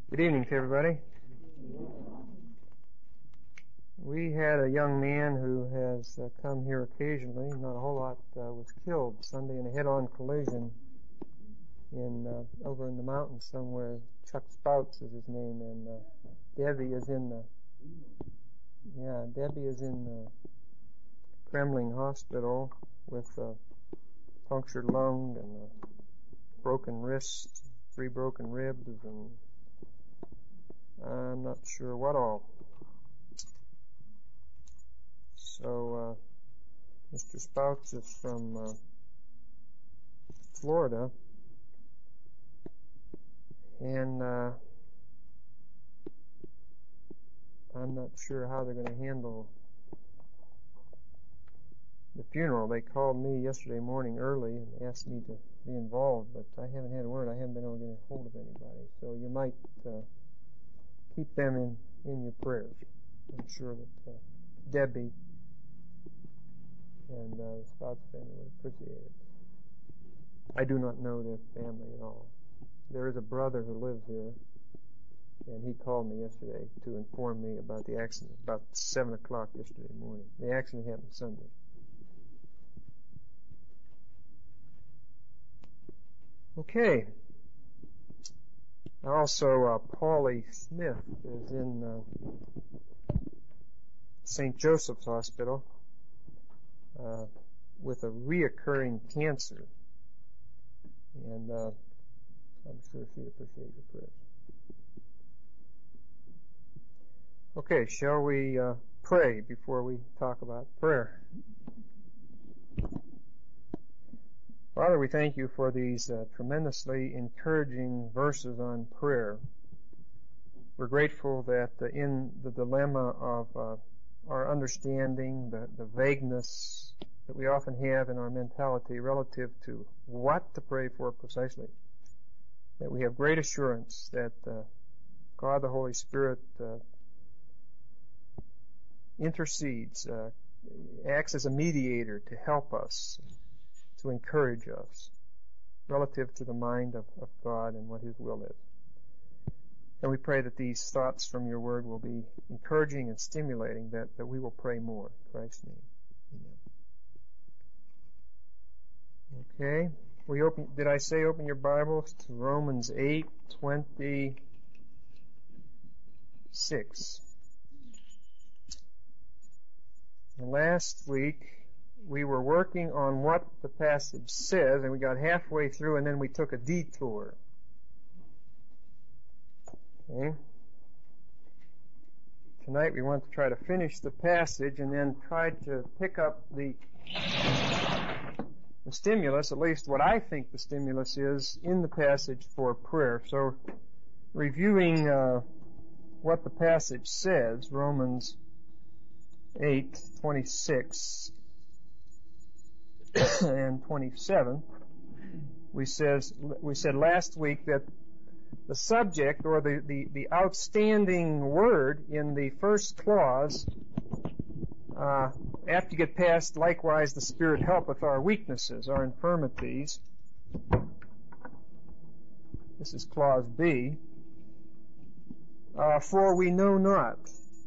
Good evening to everybody. We had a young man who has come here occasionally, not a whole lot, was killed Sunday in a head-on collision over in the mountains somewhere. Chuck Spouts is his name, and Debbie is in the Kremling Hospital with a punctured lung and a broken wrist, 3 broken ribs, and I'm not sure what all. So, Mr. Spouts is from Florida, and I'm not sure how they're going to handle the funeral. They called me yesterday morning early and asked me to be involved, but I haven't had a word. I haven't been able to get a hold of anybody. So you might keep them in your prayers. I'm sure that Debbie and the Spouts family would appreciate it. I do not know their family at all. There is a brother who lives here, and he called me yesterday to inform me about the accident, about 7 o'clock yesterday morning. The accident happened Sunday. Okay. Also, Paulie Smith is in St. Joseph's Hospital with a reoccurring cancer, and I'm sure she'd appreciate your prayers. Okay, shall we pray before we talk about prayer? Father, we thank you for these tremendously encouraging verses on prayer. We're grateful that in the dilemma of our understanding, the vagueness that we often have in our mentality relative to what to pray for precisely, that we have great assurance that God the Holy Spirit intercedes, acts as a mediator to help us, to encourage us relative to the mind of God and what His will is. And we pray that these thoughts from your word will be encouraging and stimulating, that we will pray more. In Christ's name. Amen. Okay. Did I say open your Bibles to Romans 8:26? And last week we were working on what the passage says, and we got halfway through, and then we took a detour. Okay. Tonight we want to try to finish the passage and then try to pick up the stimulus, at least what I think the stimulus is, in the passage for prayer. So, reviewing what the passage says, Romans 8:26 and 27, we said last week that the subject, or the outstanding word in the first clause, after you get past, likewise the Spirit helpeth our weaknesses, our infirmities. This is clause B. For we know not.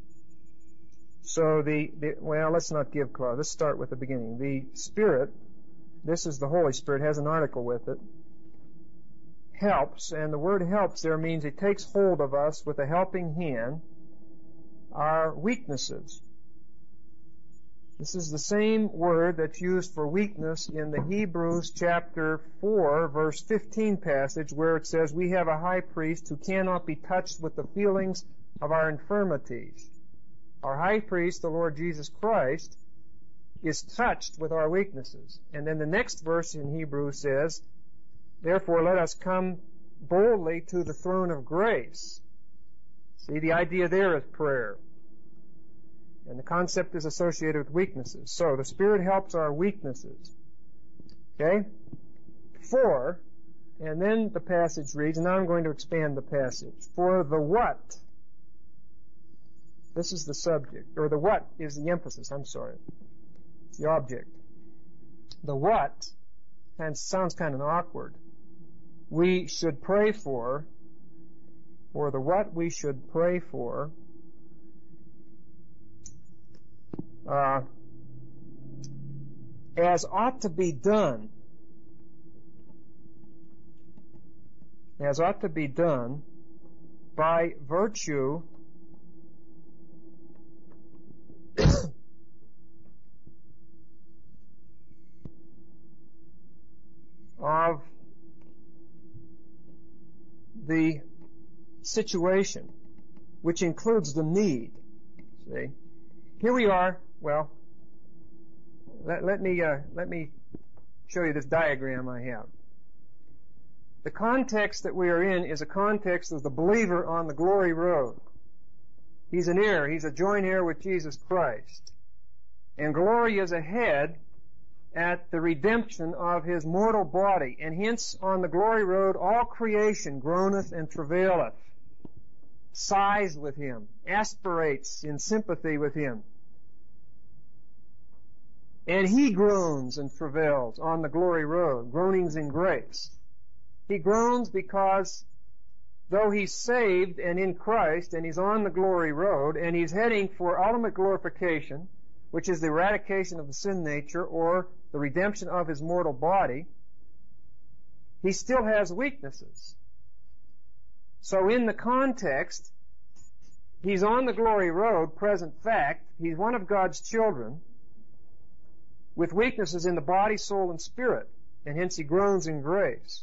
So well, let's not give clause. Let's start with the beginning. The Spirit, this is the Holy Spirit, has an article with it, helps, and the word helps there means it takes hold of us with a helping hand, our weaknesses. This is the same word that's used for weakness in the Hebrews chapter 4, verse 15 passage, where it says, we have a high priest who cannot be touched with the feelings of our infirmities. Our high priest, the Lord Jesus Christ, is touched with our weaknesses. And then the next verse in Hebrews says, therefore let us come boldly to the throne of grace. See, the idea there is prayer. And the concept is associated with weaknesses. So the Spirit helps our weaknesses. Okay? For, and then the passage reads, and now I'm going to expand the passage. For the what? This is the subject, or the what is the emphasis, I'm sorry. It's the object. The what sounds kind of awkward. We should pray for for the what we should pray for, as ought to be done, by virtue of the situation, which includes the need. See? Here we are. Well, let me show you this diagram I have. The context that we are in is a context of the believer on the glory road. He's an heir. He's a joint heir with Jesus Christ. And glory is ahead at the redemption of his mortal body. And hence, on the glory road, all creation groaneth and travaileth, sighs with him, aspirates in sympathy with him. And he groans and travails on the glory road, groanings in grace. He groans because though he's saved and in Christ and he's on the glory road and he's heading for ultimate glorification, which is the eradication of the sin nature or the redemption of his mortal body, he still has weaknesses. So in the context, he's on the glory road, present fact, he's one of God's children with weaknesses in the body, soul, and spirit, and hence he groans in grace.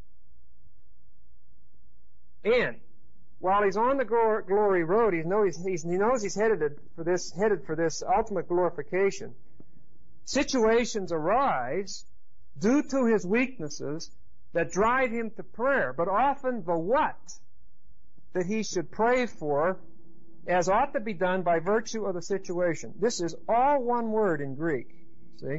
And while he's on the glory road, he knows he's headed for this ultimate glorification. Situations arise due to his weaknesses that drive him to prayer, but often the what that he should pray for, as ought to be done by virtue of the situation. This is all one word in Greek. See?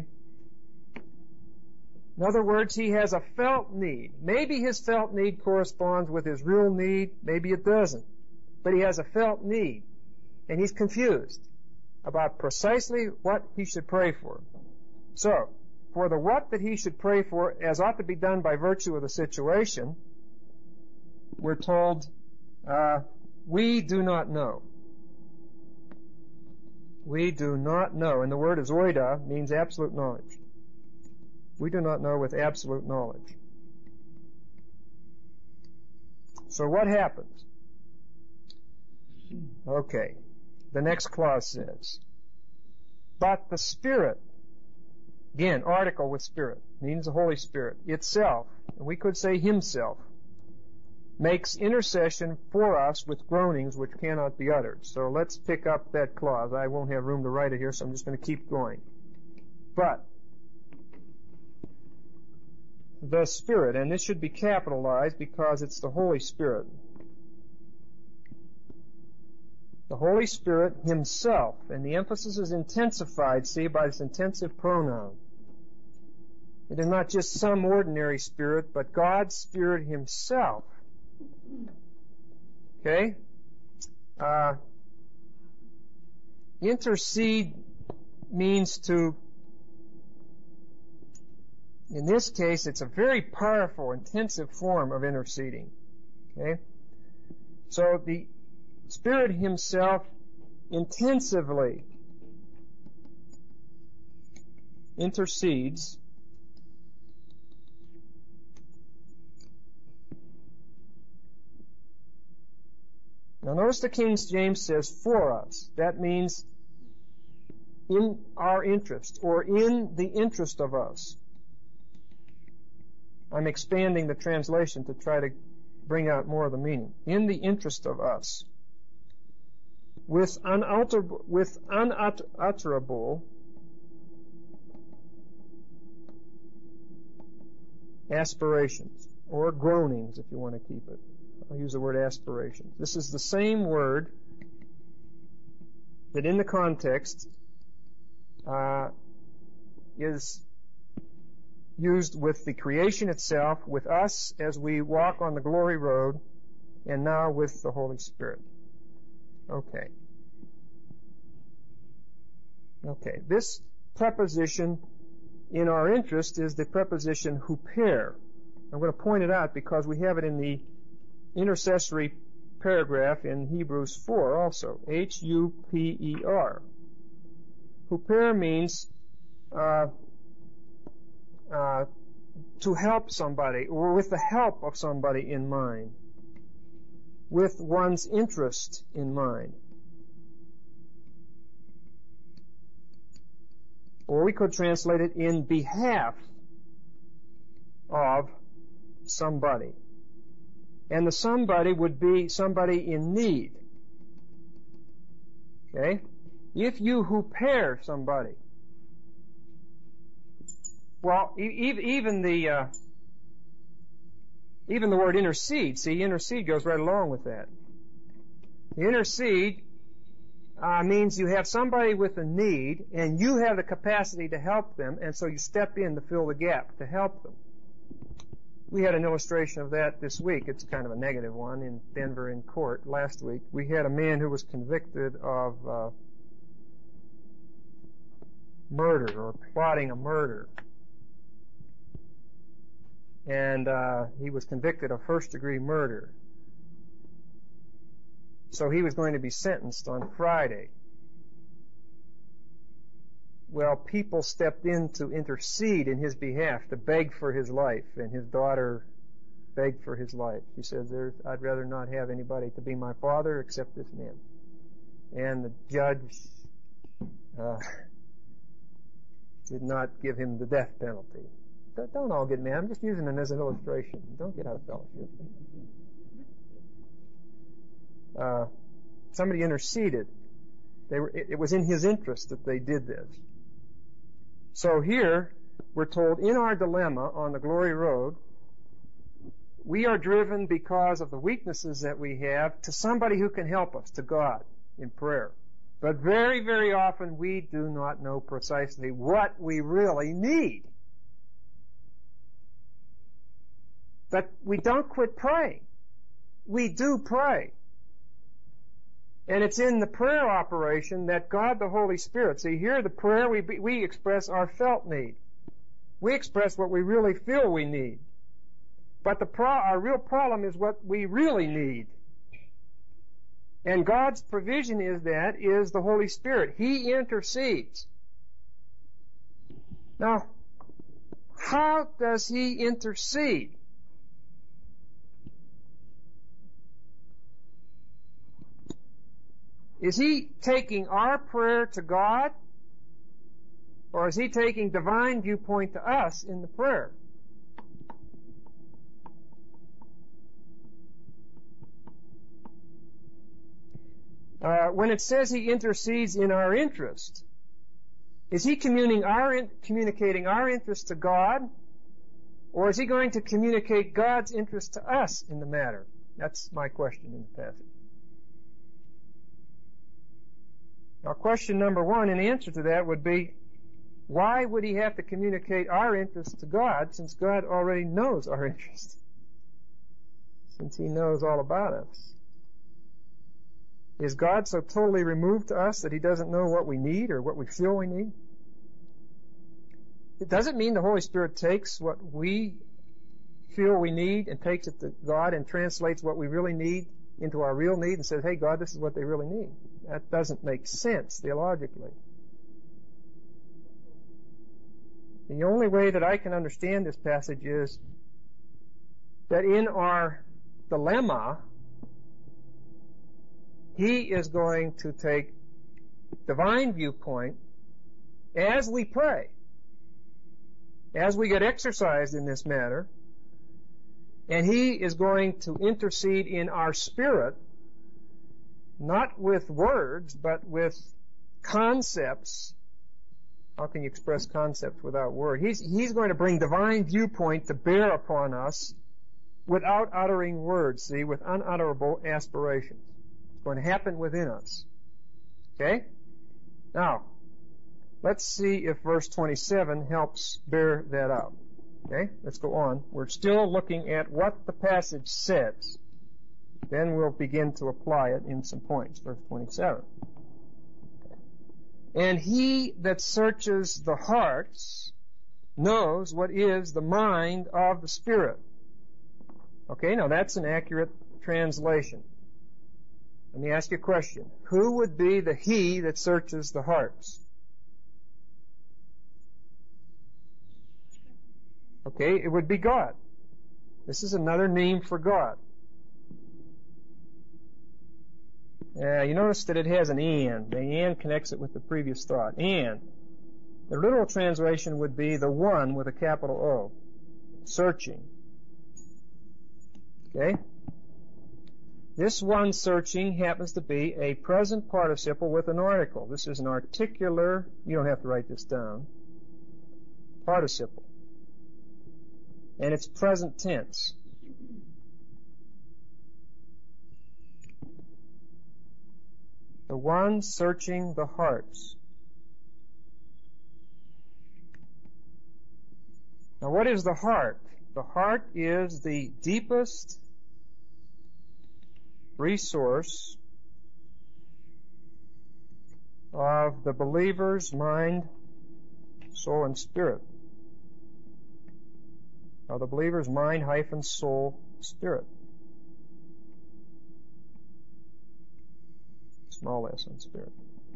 In other words, he has a felt need. Maybe his felt need corresponds with his real need. Maybe it doesn't. But he has a felt need. And he's confused about precisely what he should pray for. So, for the what that he should pray for, as ought to be done by virtue of the situation, we're told, we do not know. We do not know. And the word is oida, means absolute knowledge. We do not know with absolute knowledge. So what happens? Okay. The next clause says, but the Spirit, again, article with Spirit, means the Holy Spirit, itself, and we could say himself, makes intercession for us with groanings which cannot be uttered. So let's pick up that clause. I won't have room to write it here, so I'm just going to keep going. But the Spirit, and this should be capitalized because it's the Holy Spirit. The Holy Spirit himself, and the emphasis is intensified, see, by this intensive pronoun. It is not just some ordinary spirit, but God's Spirit himself. Okay? Intercede means to, in this case, it's a very powerful, intensive form of interceding. Okay? So the Spirit himself intensively intercedes Now notice the King James says for us. That means in our interest, or in the interest of us. I'm expanding the translation to try to bring out more of the meaning. In the interest of us. With unutterable aspirations, or groanings if you want to keep it. I'll use the word aspirations. This is the same word that in the context is used with the creation itself, with us as we walk on the glory road, and now with the Holy Spirit. Okay. This preposition in our interest is the preposition huper. I'm going to point it out because we have it in the intercessory paragraph in Hebrews 4 also. H-U-P-E-R. Huper means to help somebody, or with the help of somebody in mind, with one's interest in mind. Or we could translate it in behalf of somebody. And the somebody would be somebody in need. Okay? If you huper somebody, well, even the word intercede, see, intercede goes right along with that. The intercede means you have somebody with a need, and you have the capacity to help them, and so you step in to fill the gap, to help them. We had an illustration of that this week. It's kind of a negative one in Denver in court last week. We had a man who was convicted of murder or plotting a murder. And he was convicted of first-degree murder. So he was going to be sentenced on Friday. Well, people stepped in to intercede in his behalf, to beg for his life, and his daughter begged for his life. She says, I'd rather not have anybody to be my father except this man. And the judge did not give him the death penalty. Don't all get mad. I'm just using it as an illustration. Don't get out of fellowship. Somebody interceded. It was in his interest that they did this. So here, we're told in our dilemma on the glory road, we are driven because of the weaknesses that we have to somebody who can help us, to God, in prayer. But very, very often we do not know precisely what we really need. But we don't quit praying. We do pray. And it's in the prayer operation that God the Holy Spirit, see here the prayer, we express our felt need. We express what we really feel we need. But our real problem is what we really need. And God's provision is the Holy Spirit. He intercedes. Now, how does He intercede? Is He taking our prayer to God? Or is He taking divine viewpoint to us in the prayer? When it says He intercedes in our interest, is He communicating our interest to God? Or is He going to communicate God's interest to us in the matter? That's my question in the passage. Now, question number one, in answer to that, would be, why would He have to communicate our interest to God, since God already knows our interest? Since He knows all about us. Is God so totally removed to us that He doesn't know what we need or what we feel we need? It doesn't mean the Holy Spirit takes what we feel we need and takes it to God and translates what we really need into our real need and says, hey, God, this is what they really need. That doesn't make sense theologically. The only way that I can understand this passage is that in our dilemma, He is going to take divine viewpoint as we pray, as we get exercised in this matter, and He is going to intercede in our spirit, not with words, but with concepts. How can you express concepts without word? He's going to bring divine viewpoint to bear upon us without uttering words, see, with unutterable aspirations. It's going to happen within us. Okay? Now, let's see if verse 27 helps bear that out. Okay? Let's go on. We're still looking at what the passage says. Then we'll begin to apply it in some points. Verse 27. And He that searches the hearts knows what is the mind of the Spirit. Okay, now that's an accurate translation. Let me ask you a question. Who would be the He that searches the hearts? Okay, it would be God. This is another name for God. You notice that it has an and. The and connects it with the previous thought. And. The literal translation would be the one with a capital O. Searching. Okay? This one searching happens to be a present participle with an article. This is an articular, you don't have to write this down, participle. And it's present tense. The one searching the hearts. Now what is the heart? The heart is the deepest resource of the believer's mind, soul, and spirit. Of the believer's mind, soul, spirit. Small s on spirit.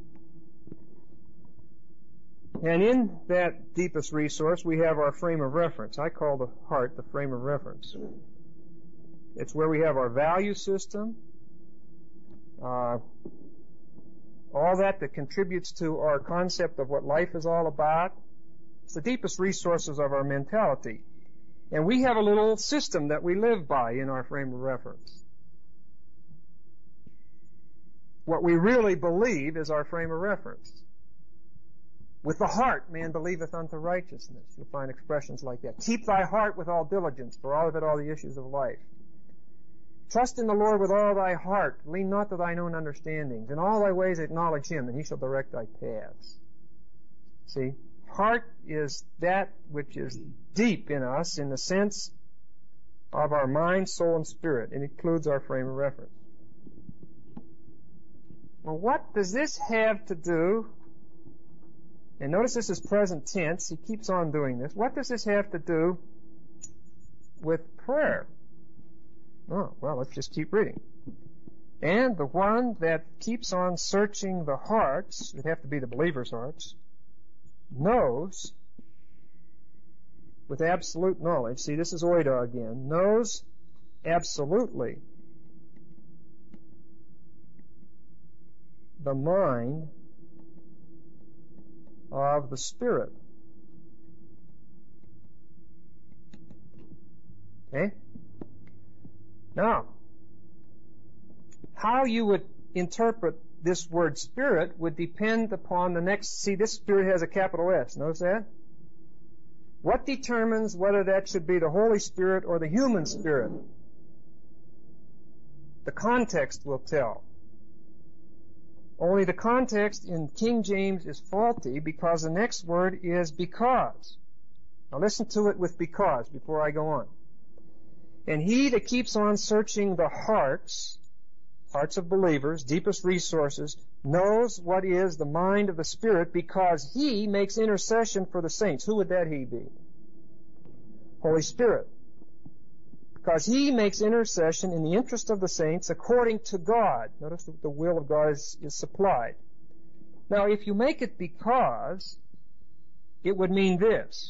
And in that deepest resource, we have our frame of reference. I call the heart the frame of reference. It's where we have our value system, all that contributes to our concept of what life is all about. It's the deepest resources of our mentality. And we have a little system that we live by in our frame of reference. What we really believe is our frame of reference. With the heart, man believeth unto righteousness. You'll find expressions like that. Keep thy heart with all diligence, for out of it all the issues of life. Trust in the Lord with all thy heart. Lean not to thine own understandings. In all thy ways acknowledge him, and he shall direct thy paths. See, heart is that which is deep in us in the sense of our mind, soul, and spirit. It includes our frame of reference. Well, what does this have to do? And notice this is present tense. He keeps on doing this. What does this have to do with prayer? Oh, well, let's just keep reading. And the one that keeps on searching the hearts, it would have to be the believer's hearts, knows with absolute knowledge, see this is oida again, knows absolutely the mind of the Spirit. Okay? Now, how you would interpret this word Spirit would depend upon the next, see this Spirit has a capital S, notice that? What determines whether that should be the Holy Spirit or the human spirit? The context will tell. Only the context in King James is faulty because the next word is because. Now listen to it with because before I go on. And he that keeps on searching the hearts of believers, deepest resources, knows what is the mind of the Spirit because he makes intercession for the saints. Who would that he be? Holy Spirit. Because he makes intercession in the interest of the saints according to God. Notice that the will of God is supplied. Now, if you make it because, it would mean this.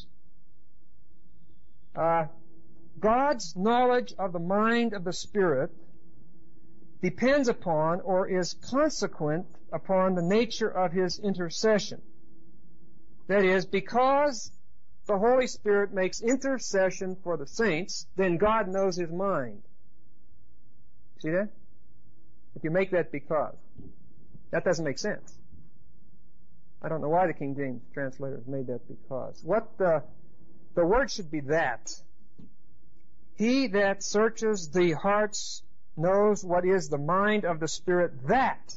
God's knowledge of the mind of the Spirit depends upon or is consequent upon the nature of his intercession. That is, because the Holy Spirit makes intercession for the saints, then God knows his mind. See that? If you make that because. That doesn't make sense. I don't know why the King James translators made that because. What the word should be that. He that searches the hearts knows what is the mind of the Spirit that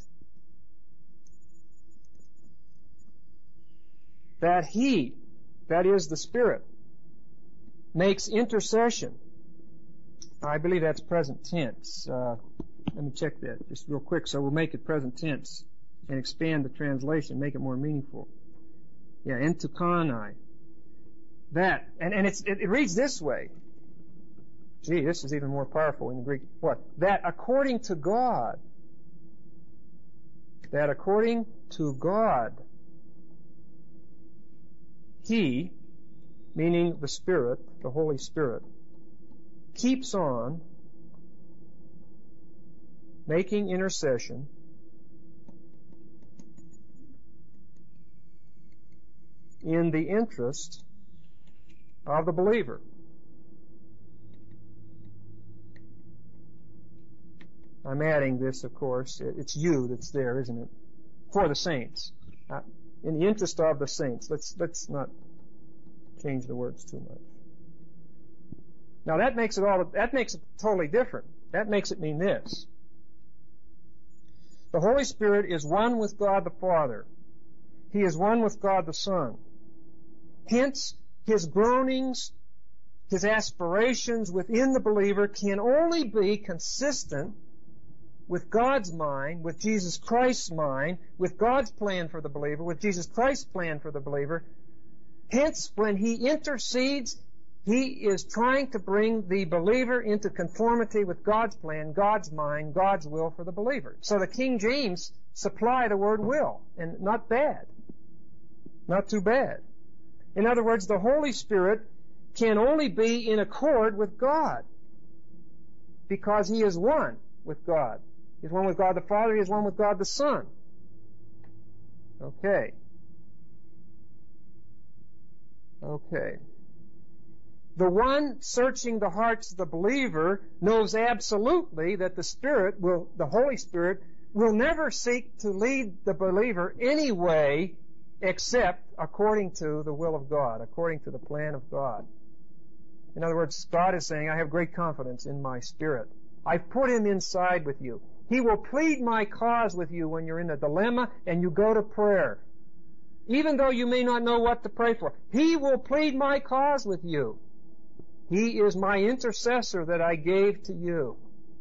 he, that is the Spirit, makes intercession. I believe that's present tense. Let me check that just real quick. So we'll make it present tense and expand the translation, make it more meaningful. Yeah, entukanai. That. And it reads this way. Gee, this is even more powerful in the Greek. What? That according to God. that according to God, He, meaning the Spirit, the Holy Spirit, keeps on making intercession in the interest of the believer. I'm adding this, of course. It's you that's there, isn't it? For the saints. In the interest of the saints. Let's not change the words too much. Now that makes it totally different. That makes it mean this. The Holy Spirit is one with God the Father. He is one with God the Son. Hence, His groanings, His aspirations within the believer can only be consistent with God's mind, with Jesus Christ's mind, with God's plan for the believer, with Jesus Christ's plan for the believer. Hence, when He intercedes, He is trying to bring the believer into conformity with God's plan, God's mind, God's will for the believer. So the King James supply the word will, and not bad. Not too bad. In other words, the Holy Spirit can only be in accord with God because He is one with God. He's one with God the Father. He is one with God the Son. Okay. The one searching the hearts of the believer knows absolutely that the Holy Spirit will never seek to lead the believer any way except according to the will of God, according to the plan of God. In other words, God is saying, I have great confidence in my Spirit. I've put Him inside with you. He will plead my cause with you when you're in a dilemma and you go to prayer. Even though you may not know what to pray for, He will plead my cause with you. He is my intercessor that I gave to you.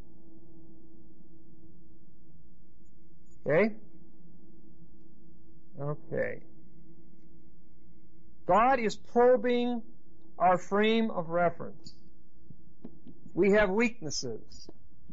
Okay? Okay. God is probing our frame of reference. We have weaknesses.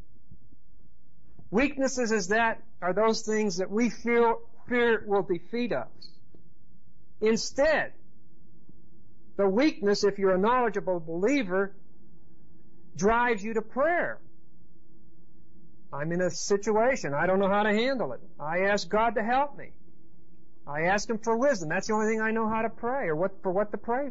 Weaknesses are those things that we fear will defeat us. Instead, the weakness, if you're a knowledgeable believer, drives you to prayer. I'm in a situation. I don't know how to handle it. I ask God to help me. I ask Him for wisdom. That's the only thing I know how to pray, or what to pray.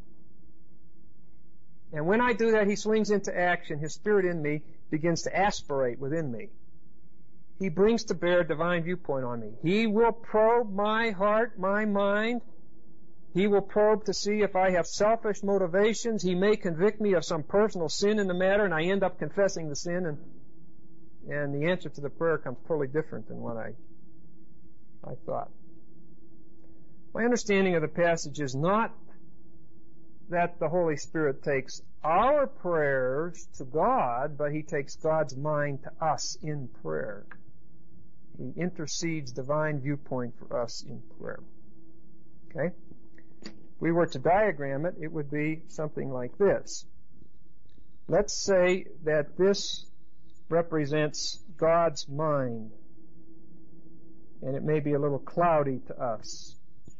And when I do that, He swings into action. His Spirit in me begins to aspirate within me. He brings to bear a divine viewpoint on me. He will probe my heart, my mind. He will probe to see if I have selfish motivations. He may convict me of some personal sin in the matter, and I end up confessing the sin, and the answer to the prayer comes totally different than what I thought. My understanding of the passage is not that the Holy Spirit takes our prayers to God, but He takes God's mind to us in prayer. He intercedes divine viewpoint for us in prayer. Okay? If we were to diagram it, it would be something like this. Let's say that this represents God's mind, and it may be a little cloudy to us.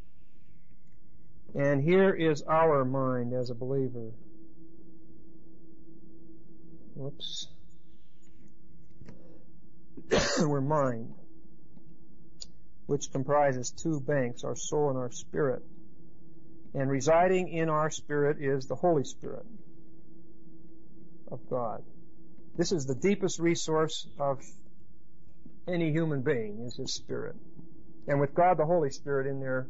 And here is our mind as a believer. Whoops. We're mind, which comprises two banks, our soul and our spirit. And residing in our spirit is the Holy Spirit of God. This is the deepest resource of any human being, is His Spirit. And with God the Holy Spirit in there,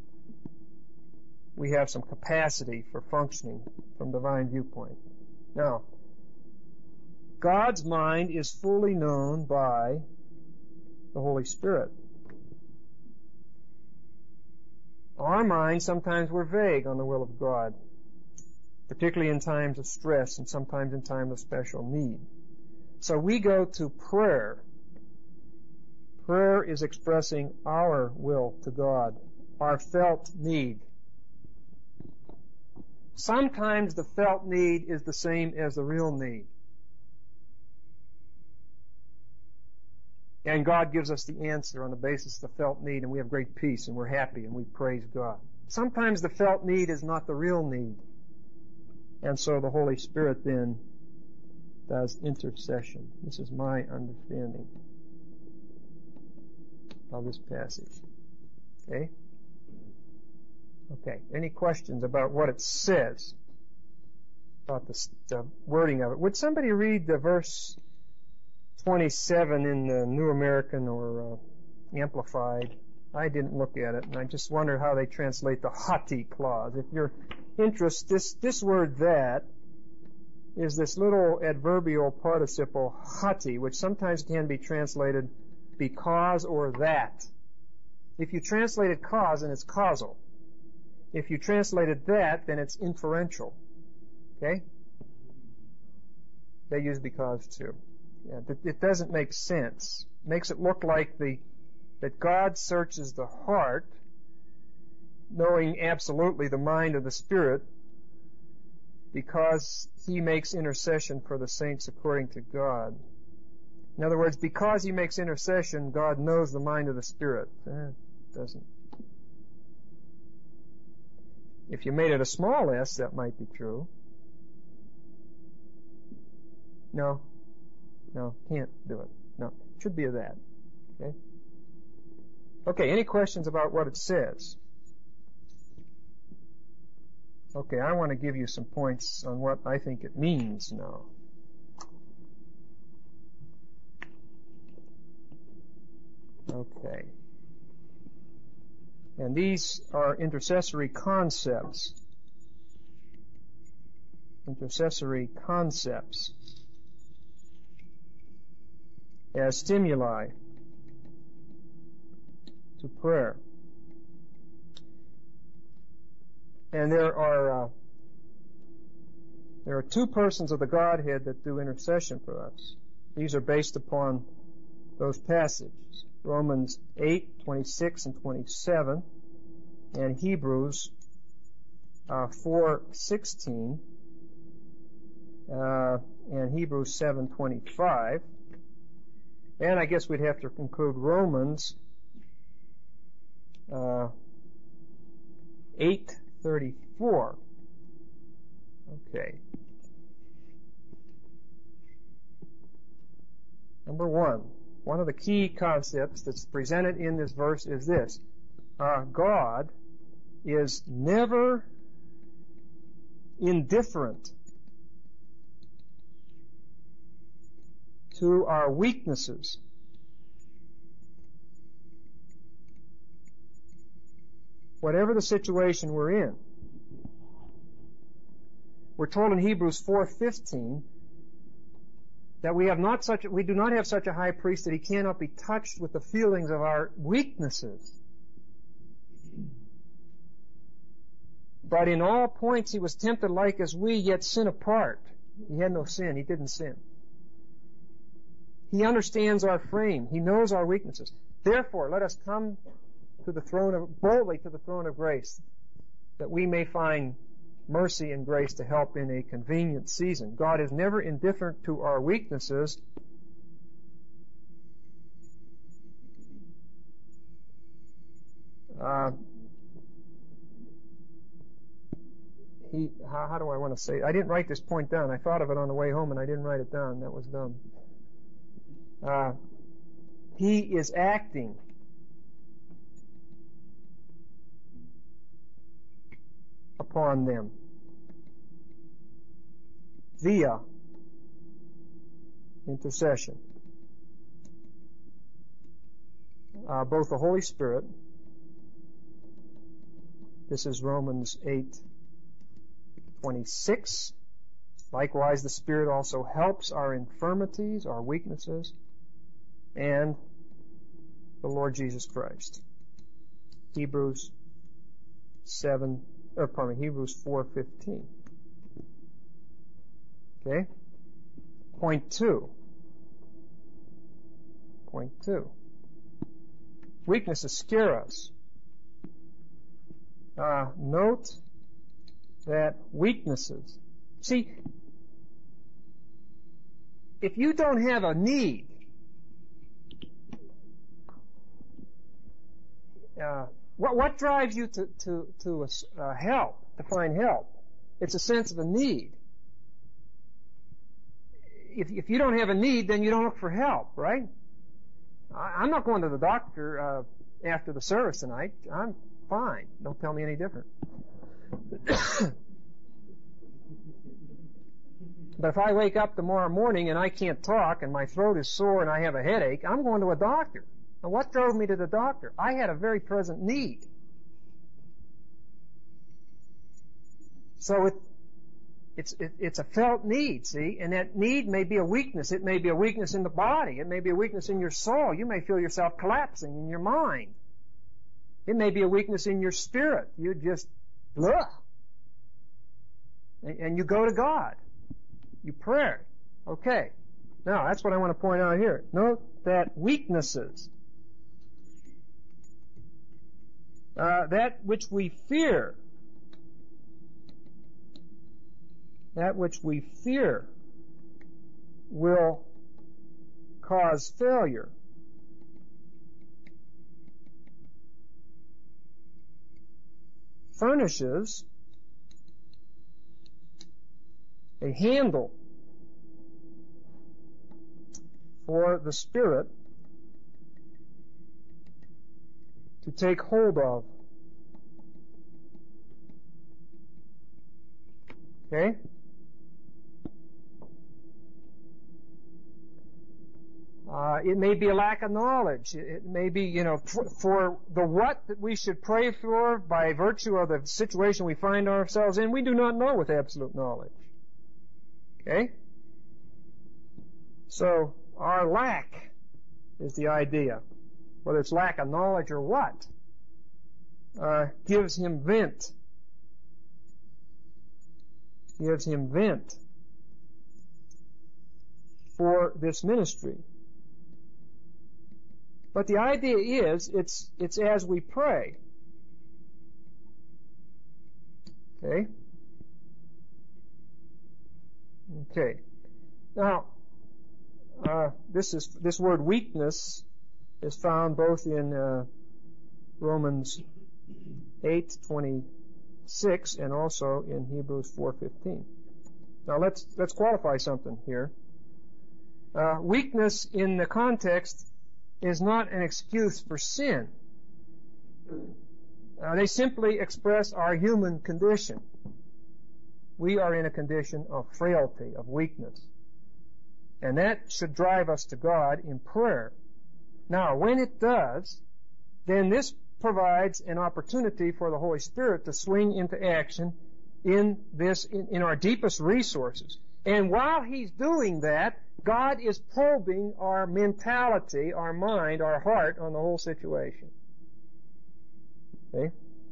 we have some capacity for functioning from divine viewpoint. Now, God's mind is fully known by the Holy Spirit. Our minds, sometimes we're vague on the will of God, particularly in times of stress and sometimes in times of special need. So we go to prayer. Prayer is expressing our will to God, our felt need. Sometimes the felt need is the same as the real need. And God gives us the answer on the basis of the felt need, and we have great peace, and we're happy, and we praise God. Sometimes the felt need is not the real need. And so the Holy Spirit then does intercession. This is my understanding of this passage. Okay? Okay. Any questions about what it says? About the wording of it? Would somebody read the verse 27 in the New American or Amplified? I didn't look at it, and I just wonder how they translate the hati clause. If you're interested, this word that is this little adverbial participle hati, which sometimes can be translated because or that. If you translated cause, then it's causal. If you translated that, then it's inferential. Okay? They use because too. Yeah, it doesn't make sense. It makes it look like that God searches the heart, knowing absolutely the mind of the Spirit, because He makes intercession for the saints according to God. In other words, because He makes intercession, God knows the mind of the Spirit. It doesn't. If you made it a small s, that might be true. No, can't do it. No, it should be a that. Okay? Okay, any questions about what it says? Okay, I want to give you some points on what I think it means now. Okay. And these are intercessory concepts. Intercessory concepts as stimuli to prayer. And there are two persons of the Godhead that do intercession for us. These are based upon those passages. Romans 8, 26 and 27, and Hebrews 4:16, and Hebrews 7:25. And I guess we'd have to conclude Romans 8:34. Okay. Number one of the key concepts that's presented in this verse is this. God is never indifferent to our weaknesses. Whatever the situation we're in. We're told in Hebrews 4:15 that we do not have such a high priest that He cannot be touched with the feelings of our weaknesses. But in all points He was tempted like as we, yet sin apart. He had no sin. He didn't sin. He understands our frame. He knows our weaknesses. Therefore, let us come boldly to the throne of grace, that we may find mercy and grace to help in a convenient season. God is never indifferent to our weaknesses. How do I want to say it? I didn't write this point down. I thought of it on the way home and I didn't write it down. That was dumb. He is acting upon them via intercession. Both the Holy Spirit, this is Romans 8:26. Likewise, the Spirit also helps our infirmities, our weaknesses, and the Lord Jesus Christ. Hebrews 4:15. Okay? Point two. Weaknesses scare us. Note that weaknesses. See, if you don't have a need, what drives you to help, to find help? It's a sense of a need. If you don't have a need, then you don't look for help, right? I'm not going to the doctor after the service tonight. I'm fine. Don't tell me any different. But if I wake up tomorrow morning and I can't talk and my throat is sore and I have a headache, I'm going to a doctor. And what drove me to the doctor? I had a very present need. So it's a felt need, see? And that need may be a weakness. It may be a weakness in the body. It may be a weakness in your soul. You may feel yourself collapsing in your mind. It may be a weakness in your spirit. You just, ugh. And you go to God. You pray. Okay. Now, that's what I want to point out here. Note that weaknesses, that which we fear, will cause failure. Furnishes a handle for the Spirit to take hold of. Okay? It may be a lack of knowledge. It may be, for the what that we should pray for by virtue of the situation we find ourselves in, we do not know with absolute knowledge. Okay? So, our lack is the idea. Whether it's lack of knowledge or what, gives him vent. Gives him vent for this ministry. But the idea is, it's as we pray. Okay? Okay. Now, this word weakness is found both in Romans 8:26 and also in Hebrews 4:15. Now let's qualify something here. Weakness in the context is not an excuse for sin. They simply express our human condition. We are in a condition of frailty, of weakness. And that should drive us to God in prayer. Now, when it does, then this provides an opportunity for the Holy Spirit to swing into action in our deepest resources. And while He's doing that, God is probing our mentality, our mind, our heart on the whole situation. Okay?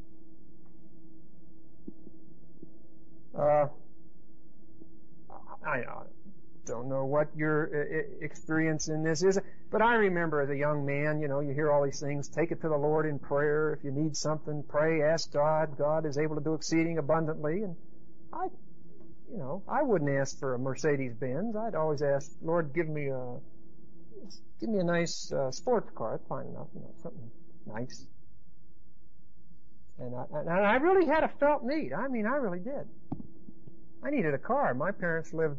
I don't know what your experience in this is, but I remember as a young man, you hear all these things, take it to the Lord in prayer. If you need something, pray, ask God. God is able to do exceeding abundantly. And I wouldn't ask for a Mercedes-Benz. I'd always ask, Lord, give me a nice sports car. That's fine enough, something nice. And I really had a felt need. I mean, I really did. I needed a car. My parents lived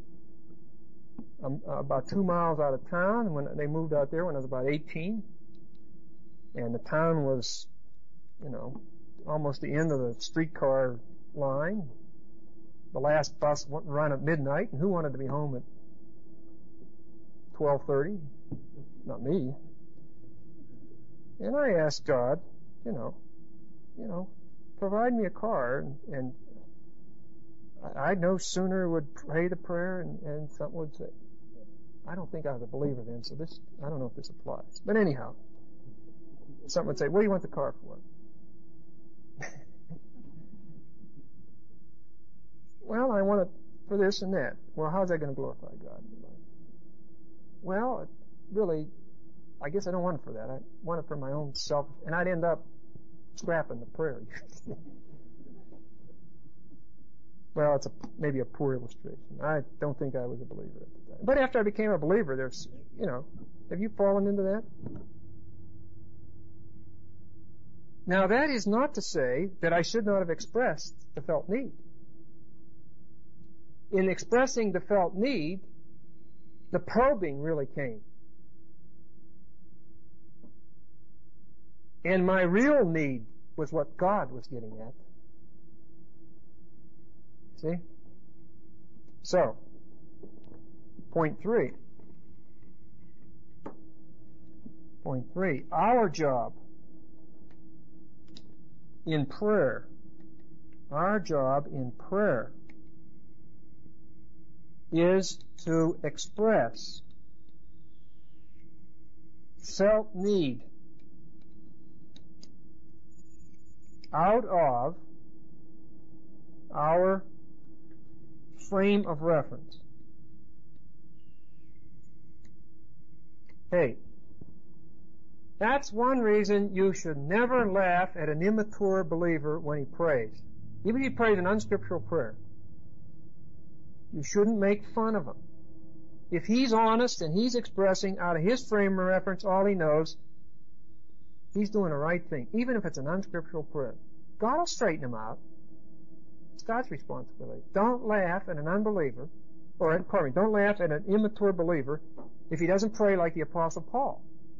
about 2 miles out of town when they moved out there when I was about 18. And the town was, almost the end of the streetcar line. The last bus wouldn't run at midnight, and who wanted to be home at 12:30? Not me. And I asked God, provide me a car, and I no sooner would pray the prayer, and something would say, I don't think I was a believer then, so I don't know if this applies. But anyhow, something would say, what do you want the car for? Well, I want it for this and that. Well, how's that going to glorify God in your life? Well, really, I guess I don't want it for that. I want it for my own self, and I'd end up scrapping the prayer. Well, it's maybe a poor illustration. I don't think I was a believer at the time. But after I became a believer, there's, have you fallen into that? Now that is not to say that I should not have expressed the felt need. In expressing the felt need, the probing really came. And my real need was what God was getting at. See? So, point 3. Point 3. Our job in prayer, is to express felt need out of our frame of reference. Hey, that's one reason you should never laugh at an immature believer when he prays. Even if he prays an unscriptural prayer. You shouldn't make fun of him. If he's honest and he's expressing out of his frame of reference all he knows, he's doing the right thing, even if it's an unscriptural prayer. God will straighten him out. It's God's responsibility. Don't laugh at an unbeliever, don't laugh at an immature believer if he doesn't pray like the Apostle Paul.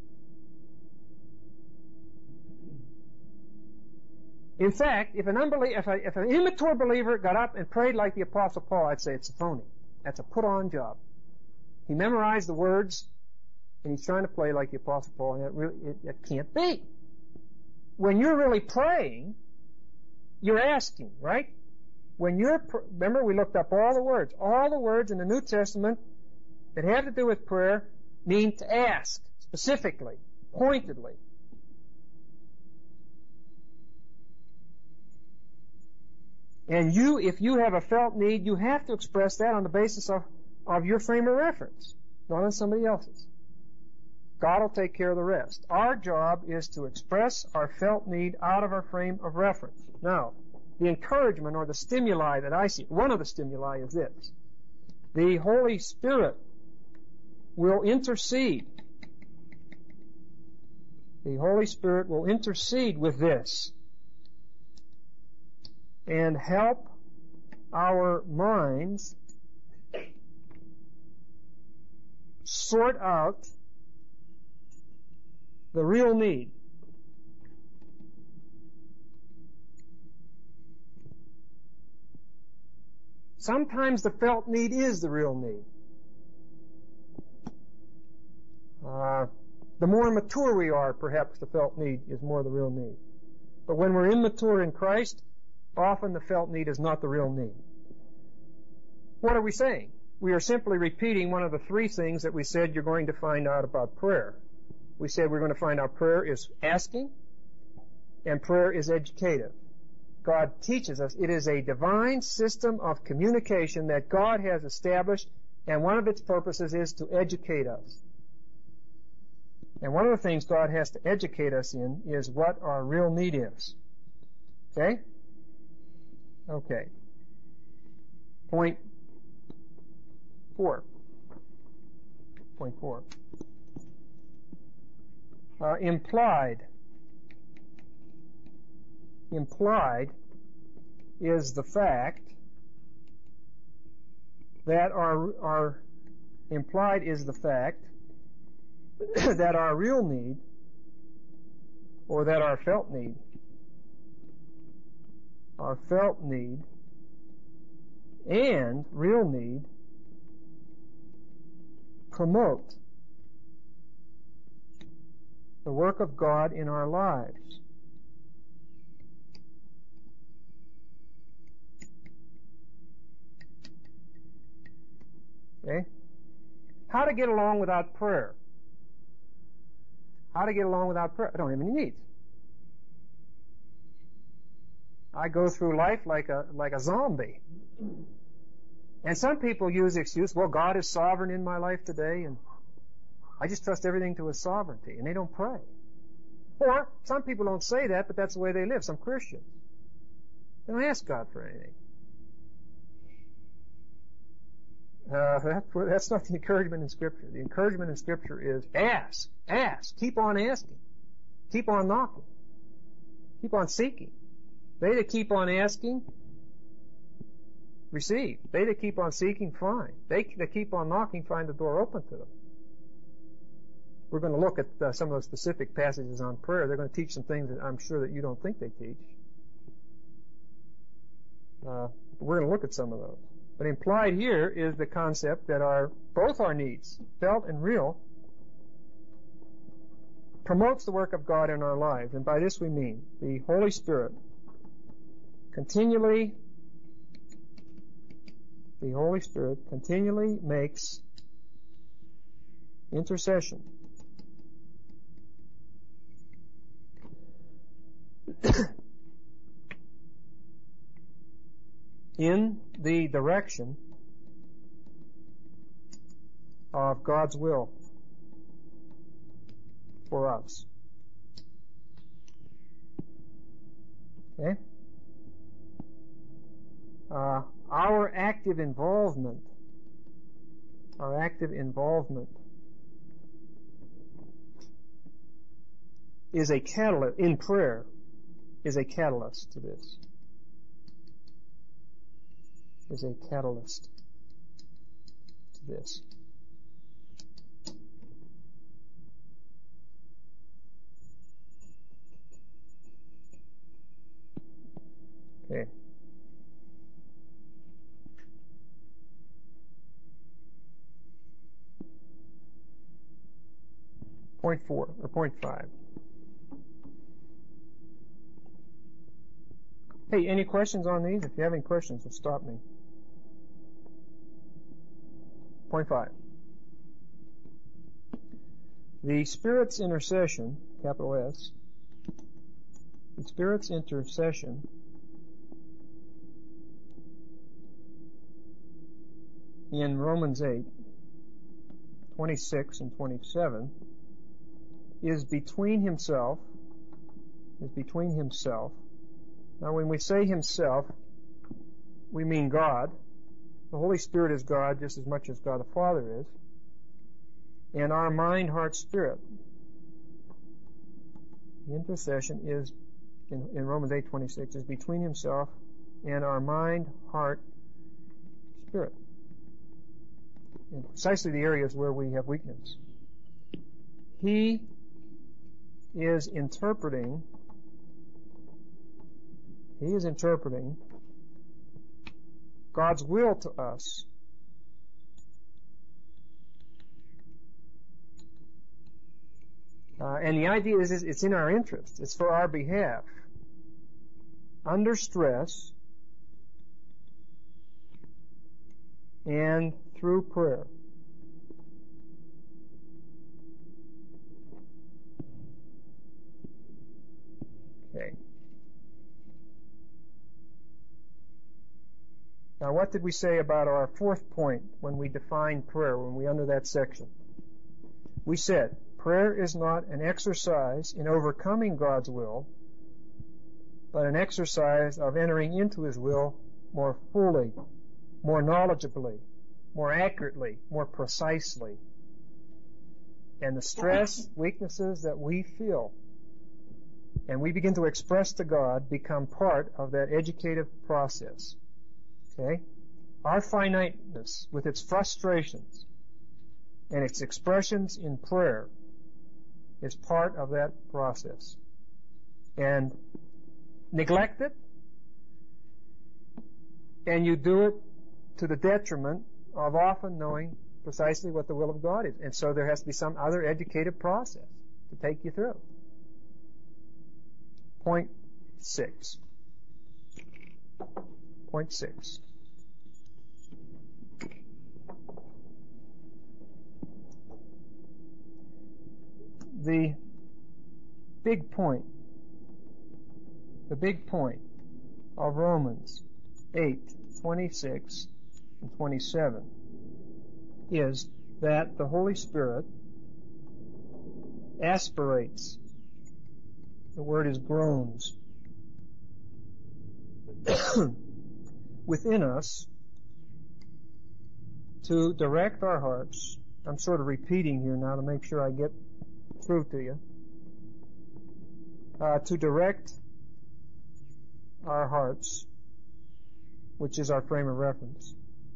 In fact, if an immature believer got up and prayed like the Apostle Paul, I'd say it's a phony. That's a put-on job. He memorized the words, and he's trying to play like the Apostle Paul, and it can't be. When you're really praying, you're asking, right? Remember we looked up all the words in the New Testament that have to do with prayer mean to ask, specifically, pointedly. And if you have a felt need, you have to express that on the basis of your frame of reference, not on somebody else's. God will take care of the rest. Our job is to express our felt need out of our frame of reference. Now, the encouragement or the stimuli that I see, one of the stimuli is this. The Holy Spirit will intercede. The Holy Spirit will intercede with this and help our minds sort out the real need. Sometimes the felt need is the real need. The more mature we are, perhaps the felt need is more the real need. But when we're immature in Christ, often the felt need is not the real need. What are we saying? We are simply repeating one of the 3 things that we said you're going to find out about prayer. We said we're going to find out prayer is asking, and prayer is educative. God teaches us it is a divine system of communication that God has established, and one of its purposes is to educate us. And one of the things God has to educate us in is what our real need is. Okay? Okay. Point 4. Point 4. Implied is the fact that that our real need, or that our felt need and real need promote the work of God in our lives. Okay? How to get along without prayer? How to get along without prayer? I don't have any needs. I go through life like a zombie. And some people use the excuse, well, God is sovereign in my life today, and I just trust everything to His sovereignty, and they don't pray. Or, some people don't say that, but that's the way they live, some Christians. They don't ask God for anything. That's not the encouragement in Scripture. The encouragement in Scripture is ask, keep on asking, keep on knocking, Keep on seeking. They that keep on asking, receive. They that keep on seeking, find. They that keep on knocking, find the door open to them. We're going to look at some of those specific passages on prayer. They're going to teach some things that I'm sure that you don't think they teach. We're going to look at some of those. But implied here is the concept that both our needs, felt and real, promotes the work of God in our lives. And by this we mean the Holy Spirit continually makes intercession in the direction of God's will for us. Okay? Our active involvement is a catalyst, in prayer, is a catalyst to this. Okay. Point 5. Hey, any questions on these? If you have any questions, just stop me. Point 5. The Spirit's intercession, capital S, the Spirit's intercession in Romans 8:26 and 27 is between himself. Now when we say himself, we mean God. The Holy Spirit is God just as much as God the Father is. And our mind, heart, spirit. The intercession is, in Romans 8:26, is between himself and our mind, heart, spirit. In precisely the areas where we have weakness. He is interpreting God's will to us. And the idea is it's in our interest. It's for our behalf. Under stress and through prayer. Okay. Now, what did we say about our fourth point when we defined prayer, when we under that section? We said, prayer is not an exercise in overcoming God's will, but an exercise of entering into His will more fully, more knowledgeably, more accurately, more precisely. And the stress, weaknesses that we feel, and we begin to express to God, become part of that educative process. Okay? Our finiteness, with its frustrations and its expressions in prayer, is part of that process. And neglect it, and you do it to the detriment of often knowing precisely what the will of God is. And so there has to be some other educative process to take you through. Point 6. Point 6. The big point of Romans 8:26 and 27 is that the Holy Spirit aspirates. The word is groans within us to direct our hearts. I'm sort of repeating here now to make sure I get through to you. To direct our hearts, which is our frame of reference.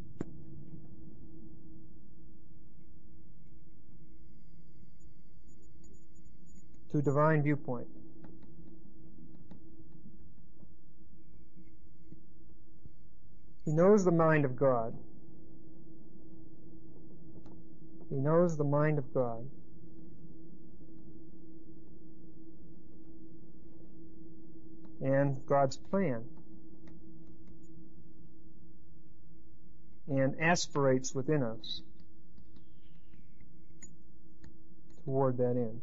To divine viewpoint. He knows the mind of God. He knows the mind of God. And God's plan. And aspirates within us toward that end.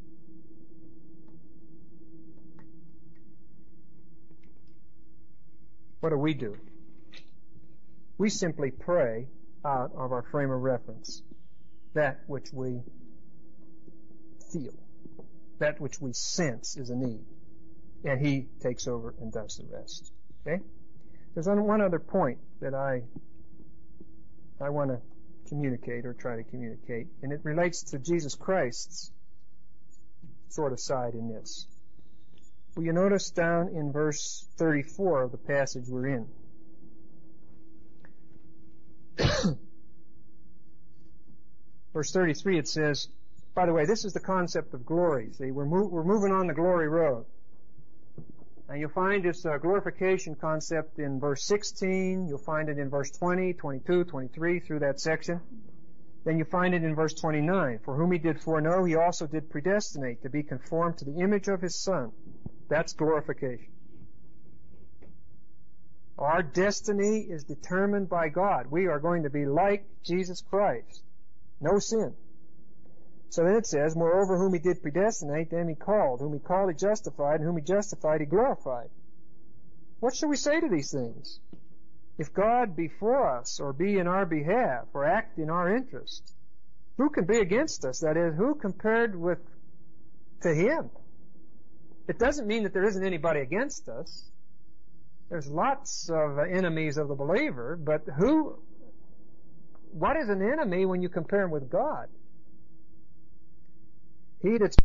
What do? We simply pray out of our frame of reference that which we feel, that which we sense is a need. And He takes over and does the rest. Okay? There's one other point that I want to communicate or try to communicate, and it relates to Jesus Christ's sort of side in this. Will you notice down in verse 34 of the passage we're in? Verse 33, it says, by the way, this is the concept of glory. See, we're moving on the glory road. And you'll find this glorification concept in verse 16. You'll find it in verse 20, 22, 23, through that section. Then you find it in verse 29. For whom He did foreknow, He also did predestinate to be conformed to the image of His Son. That's glorification. Our destiny is determined by God. We are going to be like Jesus Christ. No sin. So then it says, moreover, whom He did predestinate, them He called. Whom He called, He justified. And whom He justified, He glorified. What shall we say to these things? If God be for us, or be in our behalf, or act in our interest, who can be against us? That is, who compared to Him? It doesn't mean that there isn't anybody against us. There's lots of enemies of the believer, but what is an enemy when you compare him with God? He that's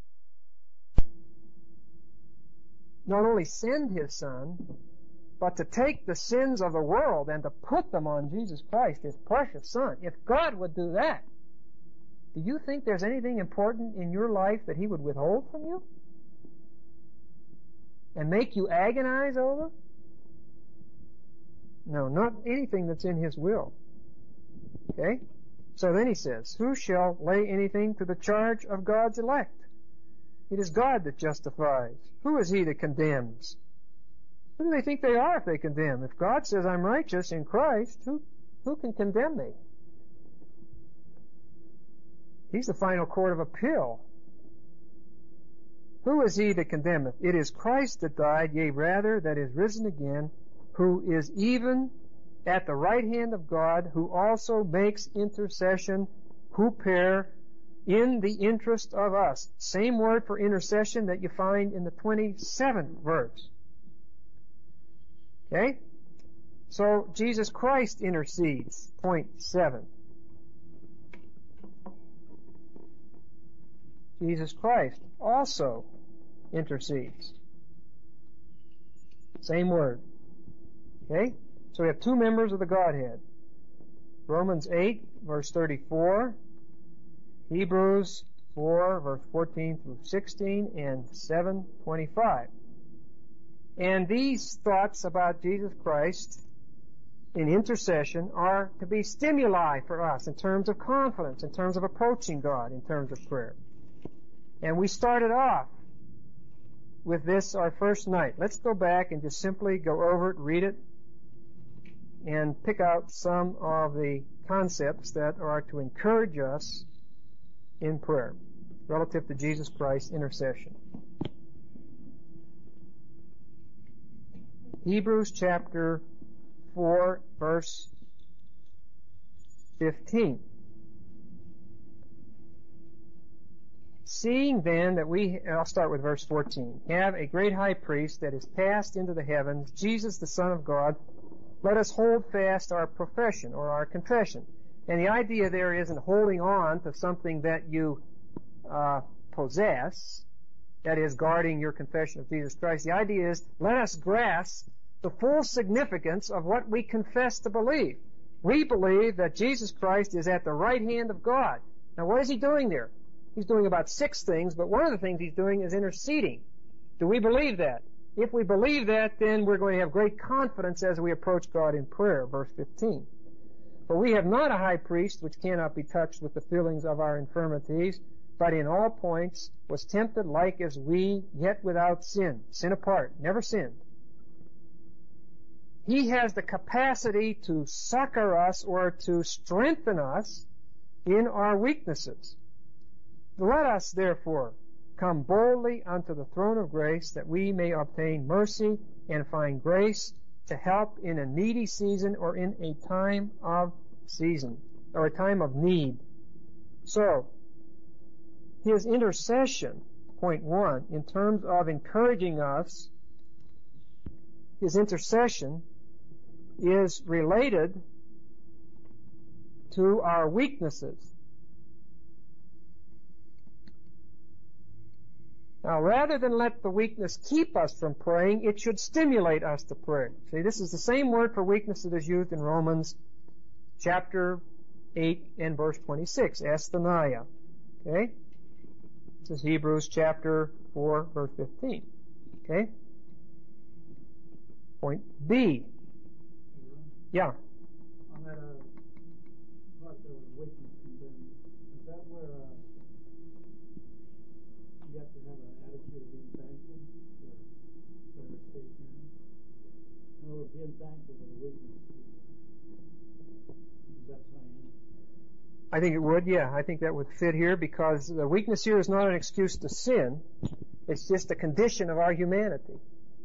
not only sent His Son, but to take the sins of the world and to put them on Jesus Christ, His precious Son. If God would do that, do you think there's anything important in your life that He would withhold from you? And make you agonize over? No, not anything that's in His will. Okay? So then He says, who shall lay anything to the charge of God's elect? It is God that justifies. Who is He that condemns? Who do they think they are if they condemn? If God says I'm righteous in Christ, who can condemn me? He's the final court of appeal. Who is He that condemneth? It is Christ that died, yea, rather, that is risen again, who is even at the right hand of God, who also makes intercession, huper, in the interest of us. Same word for intercession that you find in the 27th verse. Okay? So, Jesus Christ intercedes. Point 7. Jesus Christ also intercedes. Same word. Okay? So we have two members of the Godhead. Romans 8, verse 34, Hebrews 4, verse 14 through 16, and 7:25. And these thoughts about Jesus Christ in intercession are to be stimuli for us in terms of confidence, in terms of approaching God, in terms of prayer. And we started off with this our first night. Let's go back and just simply go over it, read it, and pick out some of the concepts that are to encourage us in prayer relative to Jesus Christ's intercession. Hebrews chapter 4, verse 15. Seeing then that I'll start with verse 14, have a great high priest that is passed into the heavens, Jesus the Son of God, let us hold fast our profession or our confession. And the idea there isn't holding on to something that you possess, That is, guarding your confession of Jesus Christ. The idea is, let us grasp the full significance of what we confess to believe. We believe that Jesus Christ is at the right hand of God. Now, what is He doing there? He's doing about 6 things, but one of the things He's doing is interceding. Do we believe that? If we believe that, then we're going to have great confidence as we approach God in prayer, verse 15. For we have not a high priest which cannot be touched with the feelings of our infirmities, but in all points was tempted like as we, yet without sin. Sin apart, never sinned. He has the capacity to succor us or to strengthen us in our weaknesses. Let us, therefore, come boldly unto the throne of grace that we may obtain mercy and find grace to help in a needy season or in a time of need. So, His intercession, point 1, in terms of encouraging us, His intercession is related to our weaknesses. Now, rather than let the weakness keep us from praying, it should stimulate us to pray. See, this is the same word for weakness that is used in Romans chapter 8 and verse 26, asthenia. Okay? This is Hebrews chapter 4, verse 15. Okay? Point B. Yeah. On that part there where weakness comes in, is that where you have to have an attitude of being thankful for the state here? In other words, being thankful for the weakness. Is that saying? I think it would, yeah. I think that would fit here because the weakness here is not an excuse to sin. It's just a condition of our humanity.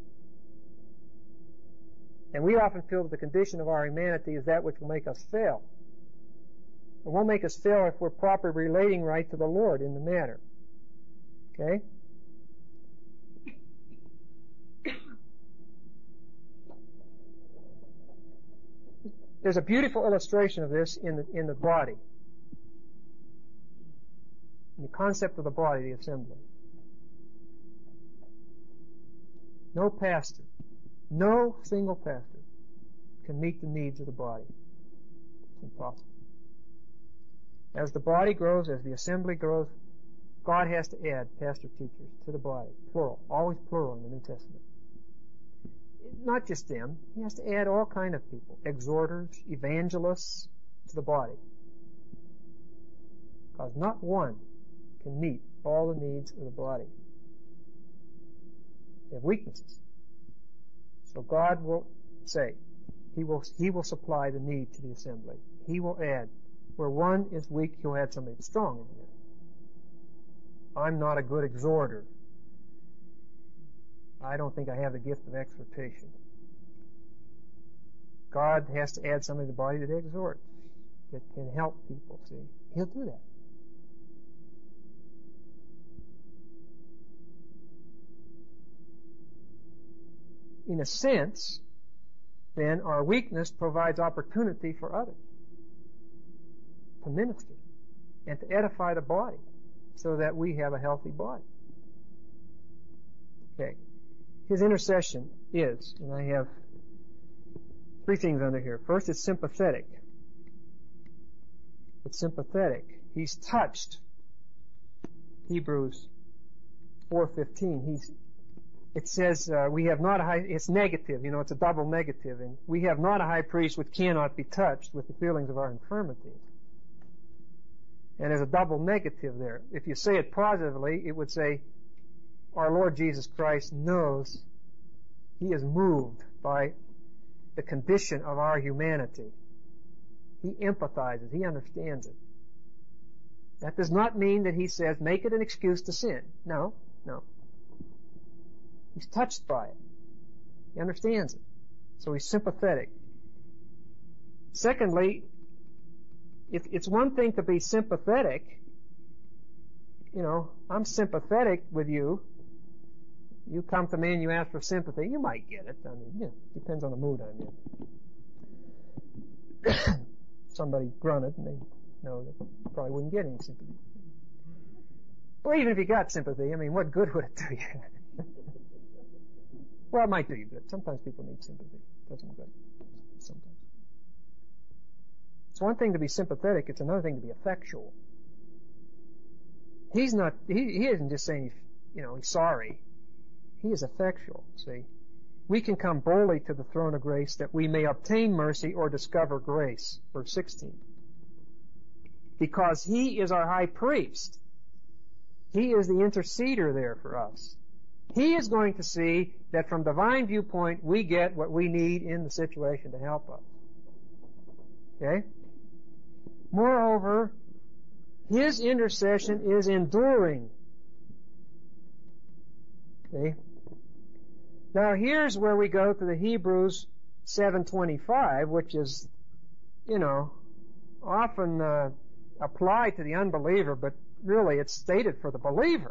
And we often feel that the condition of our humanity is that which will make us fail. It won't make us fail if we're properly relating right to the Lord in the matter. Okay? There's a beautiful illustration of this in the body. In the concept of the body, the assembly. No pastor, no single pastor can meet the needs of the body. It's impossible. As the body grows, as the assembly grows, God has to add pastor teachers to the body. Plural. Always plural in the New Testament. Not just them. He has to add all kind of people. Exhorters, evangelists to the body. Because not one can meet all the needs of the body. They have weaknesses. So God will say, He will supply the need to the assembly. He will add. Where one is weak, He'll add somebody strong in there. I'm not a good exhorter. I don't think I have the gift of exhortation. God has to add somebody to the body that exhorts, that can help people, see. He'll do that. In a sense, then, our weakness provides opportunity for others to minister and to edify the body so that we have a healthy body. Okay. His intercession is, and I have 3 things under here. First, it's sympathetic. It's sympathetic. He's touched. Hebrews 4:15. It says, we have not a high, it's negative, it's a double negative, and we have not a high priest which cannot be touched with the feelings of our infirmities. And there's a double negative there. If you say it positively, it would say, our Lord Jesus Christ knows He is moved by the condition of our humanity. He empathizes. He understands it. That does not mean that He says, make it an excuse to sin. No. He's touched by it. He understands it. So He's sympathetic. Secondly, it's one thing to be sympathetic. I'm sympathetic with you. You come to me and you ask for sympathy. You might get it. Depends on the mood I'm in. Somebody grunted and they know that probably wouldn't get any sympathy. Well, even if you got sympathy, I mean, what good would it do you? Well, it might do you good. Sometimes people need sympathy. It does them good. Sometimes. It's one thing to be sympathetic. It's another thing to be effectual. He isn't just saying, he's sorry. He is effectual, see. We can come boldly to the throne of grace that we may obtain mercy or discover grace. Verse 16. Because He is our high priest. He is the interceder there for us. He is going to see that from divine viewpoint we get what we need in the situation to help us. Okay? Moreover, His intercession is enduring. Okay? Now here's where we go to the Hebrews 7:25, which is, often applied to the unbeliever, but really it's stated for the believer.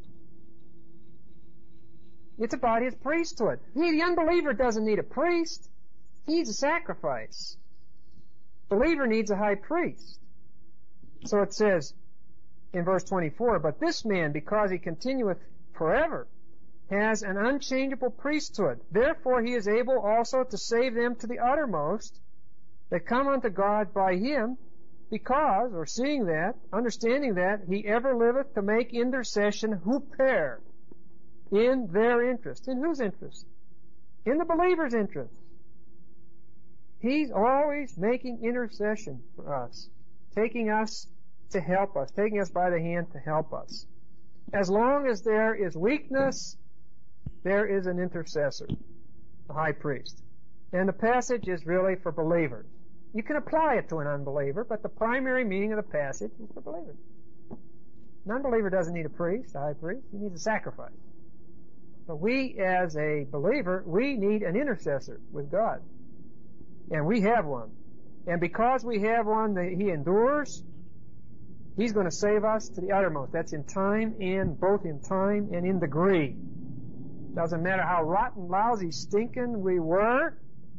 It's about his priesthood. The unbeliever doesn't need a priest. He needs a sacrifice. Believer needs a high priest. So it says in verse 24, but this man, because he continueth forever, has an unchangeable priesthood. Therefore he is able also to save them to the uttermost that come unto God by him, because, or seeing that, understanding that, he ever liveth to make intercession huper, in their interest. In whose interest? In the believer's interest. He's always making intercession for us, taking us to help us, taking us by the hand to help us. As long as there is weakness, there is an intercessor, a high priest. And the passage is really for believers. You can apply it to an unbeliever, but the primary meaning of the passage is for believers. An unbeliever doesn't need a priest, a high priest. He needs a sacrifice. But we, as a believer, we need an intercessor with God. And we have one. And because we have one that He endures, He's going to save us to the uttermost. That's in time and both in time and in degree. Doesn't matter how rotten, lousy, stinking we were,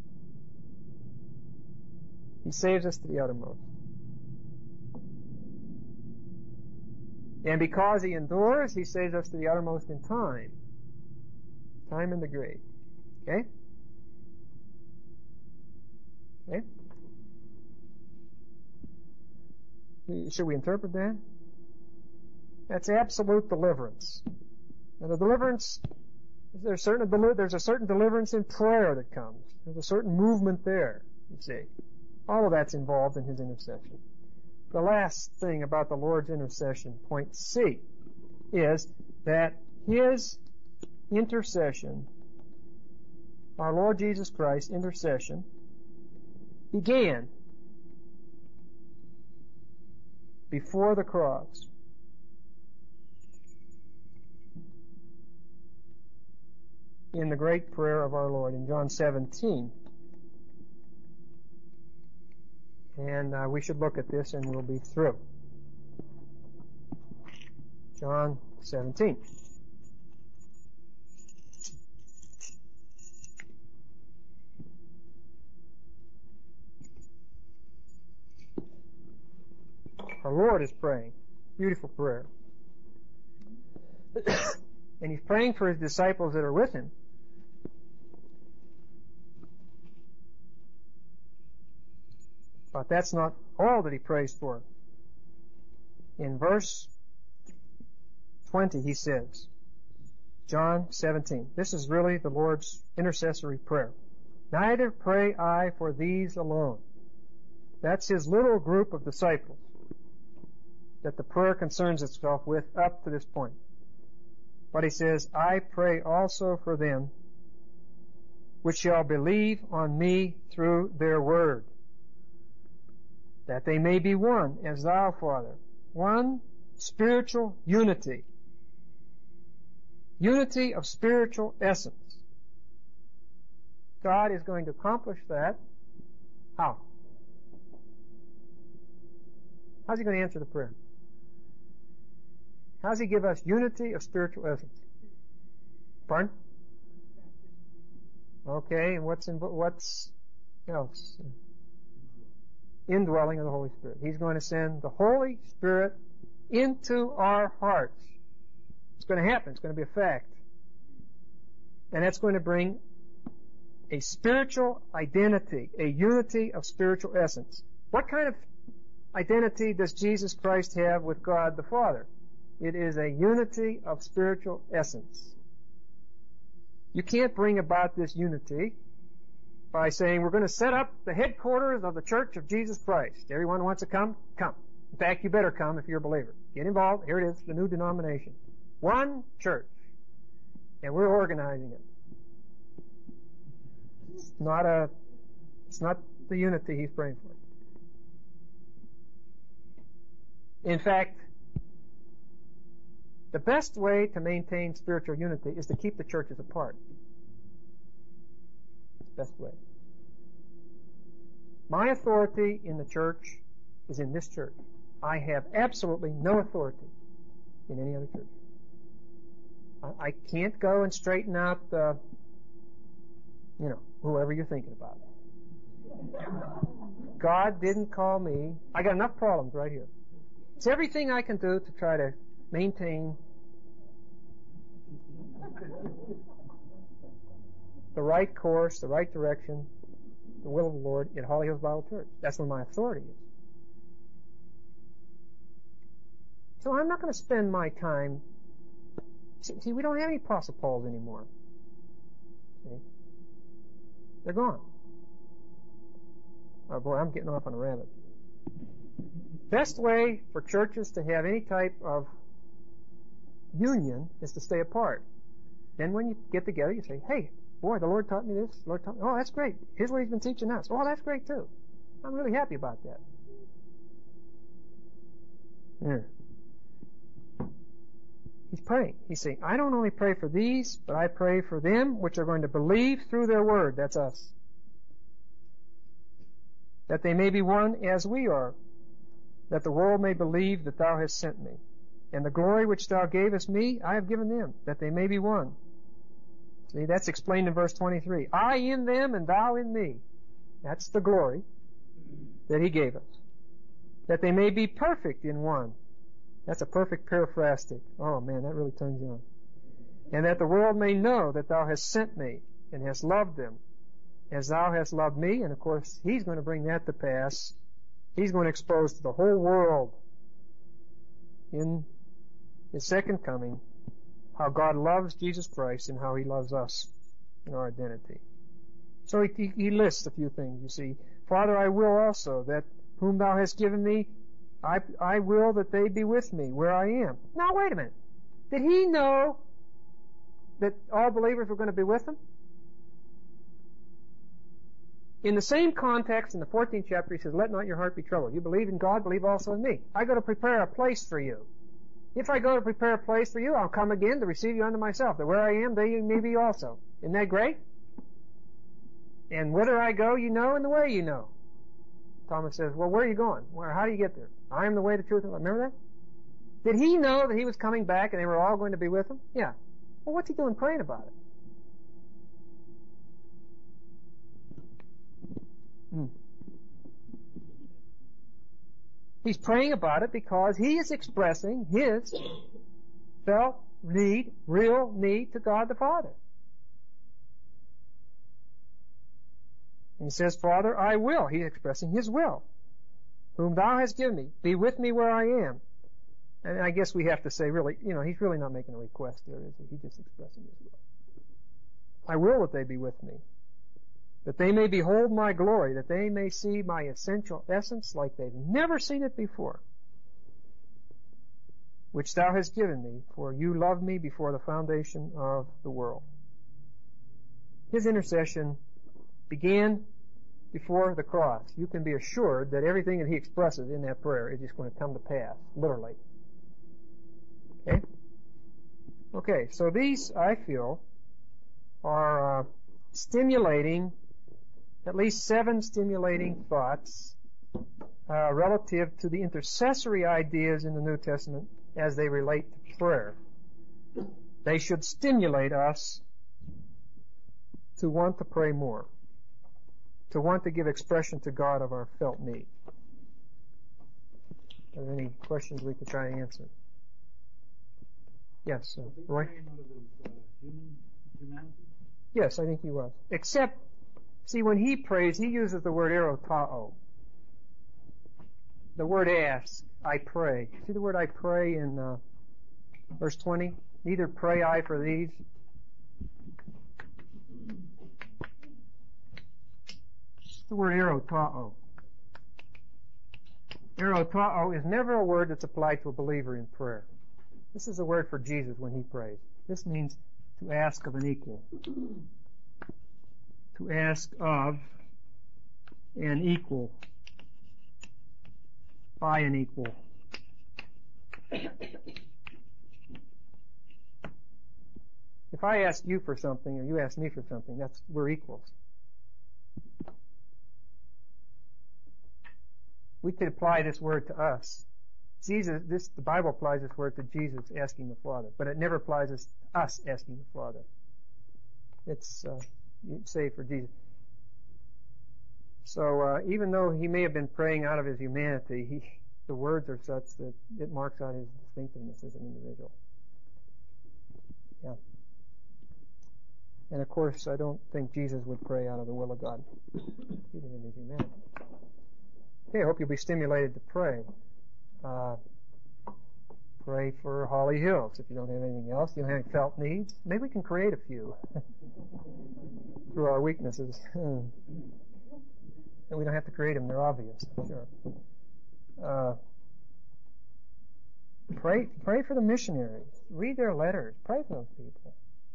He saves us to the uttermost. And because He endures, He saves us to the uttermost in time. Time and degree. Okay? Okay? Should we interpret that? That's absolute deliverance. Now the deliverance, there's a certain deliverance in prayer that comes. There's a certain movement there, you see. All of that's involved in His intercession. The last thing about the Lord's intercession, point C, is that His intercession, our Lord Jesus Christ's intercession, began before the cross. In the great prayer of our Lord in John 17. And we should look at this and we'll be through. John 17. Our Lord is praying. Beautiful prayer. And He's praying for His disciples that are with Him. But that's not all that He prays for. In verse 20 He says, John 17, this is really the Lord's intercessory prayer. Neither pray I for these alone. That's His little group of disciples that the prayer concerns itself with up to this point. But He says, I pray also for them which shall believe on Me through their word, that they may be one, as Thou, Father. One spiritual unity. Unity of spiritual essence. God is going to accomplish that. How? How's He going to answer the prayer? How does He give us unity of spiritual essence? Pardon? Okay, and what's else? Indwelling of the Holy Spirit. He's going to send the Holy Spirit into our hearts. It's going to happen. It's going to be a fact. And that's going to bring a spiritual identity, a unity of spiritual essence. What kind of identity does Jesus Christ have with God the Father? It is a unity of spiritual essence. You can't bring about this unity by saying we're going to set up the headquarters of the Church of Jesus Christ. Everyone wants to come? Come. In fact, you better come if you're a believer. Get involved. Here it is, the new denomination. One church. And we're organizing it. It's not the unity he's praying for. In fact, the best way to maintain spiritual unity is to keep the churches apart. It's the best way. My authority in the church is in this church. I have absolutely no authority in any other church. I can't go and straighten out, whoever you're thinking about. God didn't call me. I got enough problems right here. It's everything I can do to try to maintain the right course, the right direction, the will of the Lord at Holly Hills Bible Church. That's where my authority is. So I'm not going to spend my time. See, we don't have any Apostle Pauls anymore. See? They're gone. Oh boy, I'm getting off on a rabbit. Best way for churches to have any type of union is to stay apart. Then when you get together, you say, hey, boy, the Lord taught me this. The Lord taught me. Oh, that's great. Here's what He's been teaching us. Oh, that's great too. I'm really happy about that. Yeah. He's praying. He's saying, I don't only pray for these, but I pray for them which are going to believe through their word. That's us. That they may be one as we are. That the world may believe that thou hast sent me. And the glory which thou gavest me, I have given them, that they may be one. See, that's explained in verse 23. I in them and thou in me. That's the glory that He gave us. That they may be perfect in one. That's a perfect paraphrastic. Oh man, that really turns you on. And that the world may know that thou hast sent me and hast loved them as thou hast loved me. And of course, He's going to bring that to pass. He's going to expose to the whole world in His second coming how God loves Jesus Christ and how He loves us in our identity. So he lists a few things, you see. Father, I will also that whom thou hast given me, I will that they be with me where I am. Now wait a minute. Did He know that all believers were going to be with Him? In the same context, in the 14th chapter, He says, let not your heart be troubled. You believe in God, believe also in me. I go to prepare a place for you. If I go to prepare a place for you, I'll come again to receive you unto myself, that where I am, they may be also. Isn't that great? And whither I go, you know, and the way you know. Thomas says, well, where are you going? How do you get there? I am the way, the truth, and life. Remember that? Did He know that He was coming back and they were all going to be with Him? Yeah. Well, what's He doing praying about it? He's praying about it because he is expressing his felt need, real need to God the Father. And he says, Father, I will. He's expressing his will. Whom thou hast given me, be with me where I am. And I guess we have to say, really, he's really not making a request there, is he? He's just expressing his will. I will that they be with me, that they may behold my glory, that they may see my essential essence like they've never seen it before, which thou hast given me, for you loved me before the foundation of the world. His intercession began before the cross. You can be assured that everything that he expresses in that prayer is just going to come to pass, literally. Okay, so these, I feel, are stimulating, at least 7 stimulating thoughts relative to the intercessory ideas in the New Testament as they relate to prayer. They should stimulate us to want to pray more, to want to give expression to God of our felt need. Are there any questions we could try to answer? Yes, Was he Roy? praying out of his humanity? Yes, I think he was. Except, see, when he prays, he uses the word erotao. The word ask, I pray. See the word I pray in verse 20? Neither pray I for these. It's the word erotao. Erotao is never a word that's applied to a believer in prayer. This is a word for Jesus when he prays. This means to ask of an equal. To ask of an equal. By an equal. If I ask you for something or you ask me for something, we're equals. We could apply this word to us. The Bible applies this word to Jesus asking the Father, but it never applies to us asking the Father. It's, you say for Jesus. So, even though he may have been praying out of his humanity, the words are such that it marks out his distinctiveness as an individual. Yeah. And of course, I don't think Jesus would pray out of the will of God, even in his humanity. Okay, I hope you'll be stimulated to pray. Pray for Holly Hills if you don't have anything else. You don't have any felt needs. Maybe we can create a few through our weaknesses. And we don't have to create them. They're obvious. Sure. Pray for the missionaries. Read their letters. Pray for those people.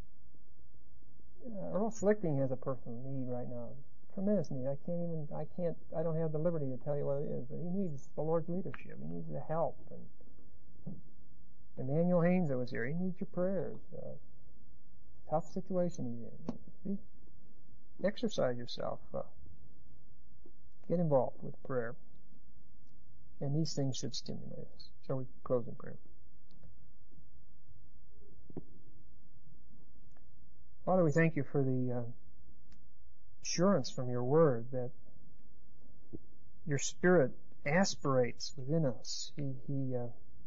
Earl Slichting has a personal need right now. Tremendous need. I don't have the liberty to tell you what it is, but he needs the Lord's leadership. He needs the help. And Emmanuel Haynes that was here, he needs your prayers. Tough situation he's in. Exercise yourself. Get involved with prayer. And these things should stimulate us. Shall we close in prayer? Father, we thank you for the assurance from your word that your Spirit aspirates within us. He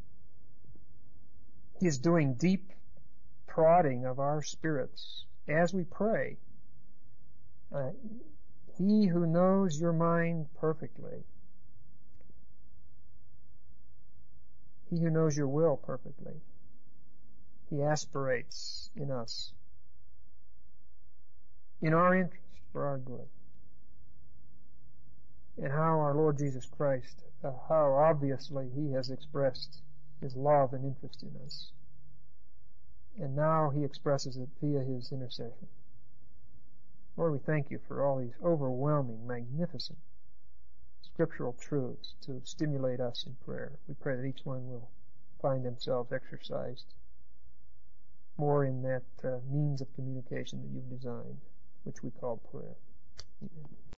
is doing deep prodding of our spirits as we pray. He who knows your mind perfectly, he who knows your will perfectly, he aspirates in us, in our interest, for our good. And how our Lord Jesus Christ, how obviously he has expressed his love and interest in us. And now he expresses it via his intercession. Lord, we thank you for all these overwhelming, magnificent scriptural truths to stimulate us in prayer. We pray that each one will find themselves exercised more in that means of communication that you've designed, which we call prayer. Amen.